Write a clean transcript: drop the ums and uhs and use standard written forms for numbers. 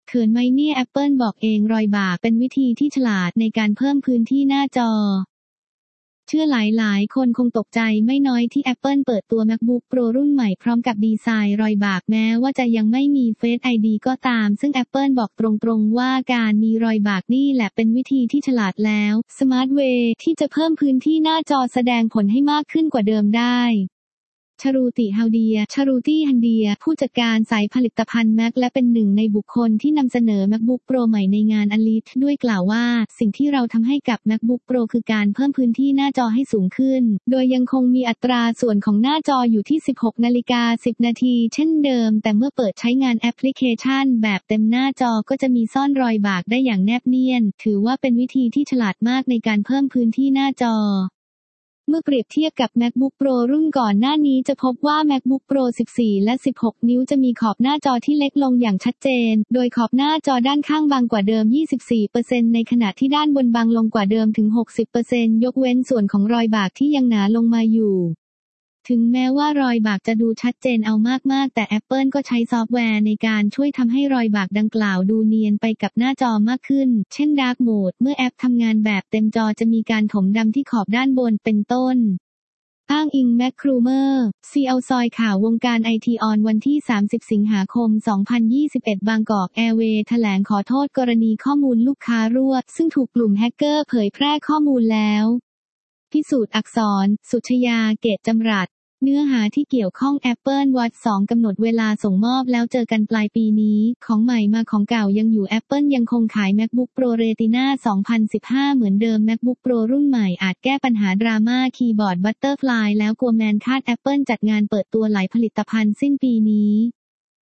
เขินไหมเนี่ย Apple บอกเองรอยบากเป็นวิธีที่ฉลาดในการเพิ่มพื้นที่หน้าจอเชื่อหลายคนคงตกใจไม่น้อยที่ Apple เปิดตัว MacBook Pro รุ่นใหม่พร้อมกับดีไซน์รอยบากแม้ว่าจะยังไม่มี Face ID ก็ตามซึ่ง Apple บอกตรงๆว่าการมีรอยบากนี่แหละเป็นวิธีที่ฉลาดแล้ว Smart Way ที่จะเพิ่มพื้นที่หน้าจอแสดงผลให้มากขึ้นกว่าเดิมได้ชรูติฮันเดียผู้จัดการสายผลิตภัณฑ์ Mac และเป็นหนึ่งในบุคคลที่นำเสนอ MacBook Pro ใหม่ในงาน Unleashed ด้วยกล่าวว่าสิ่งที่เราทำให้กับ MacBook Pro คือการเพิ่มพื้นที่หน้าจอให้สูงขึ้นโดยยังคงมีอัตราส่วนของหน้าจออยู่ที่ 16:10 นาทีเช่นเดิมแต่เมื่อเปิดใช้งานแอปพลิเคชันแบบเต็มหน้าจอก็จะมีซ่อนรอยบากได้อย่างแนบเนียนถือว่าเป็นวิธีที่ฉลาดมากในการเพิ่มพื้นที่หน้าจอเมื่อเปรียบเทียบกับ MacBook Pro รุ่นก่อนหน้านี้จะพบว่า MacBook Pro 14 และ 16 นิ้วจะมีขอบหน้าจอที่เล็กลงอย่างชัดเจนโดยขอบหน้าจอด้านข้างบางกว่าเดิม 24% ในขณะที่ด้านบนบางลงกว่าเดิมถึง 60% ยกเว้นส่วนของรอยบากที่ยังหนาลงมาอยู่ถึงแม้ว่ารอยบากจะดูชัดเจนเอามากๆแต่ Apple ก็ใช้ซอฟต์แวร์ในการช่วยทำให้รอยบากดังกล่าวดูเนียนไปกับหน้าจอมากขึ้นเช่น Dark Mode เมื่อแอปทำงานแบบเต็มจอจะมีการถมดำที่ขอบด้านบนเป็นต้นอ้างอิงแมคครูเมอร์ CEO ซอยข่าววงการไอทีออนวันที่ 30 สิงหาคม 2021 บางกอกแอร์เวย์แถลงขอโทษกรณีข้อมูลลูกค้ารั่วซึ่งถูกกลุ่มแฮกเกอร์เผยแพร่ข้อมูลแล้วพิสูจน์อักษรสุชยาเกตจำรัดเนื้อหาที่เกี่ยวข้อง Apple Watch 2 กำหนดเวลาส่งมอบแล้วเจอกันปลายปีนี้ของใหม่มาของเก่ายังอยู่ Apple ยังคงขาย MacBook Pro Retina 2015 เหมือนเดิม MacBook Pro รุ่นใหม่อาจแก้ปัญหาดราม่าคีย์บอร์ดบัตเตอร์ฟลายแล้วกลัวแมนคาด Apple จัดงานเปิดตัวหลายผลิตภัณฑ์สิ้นปีนี้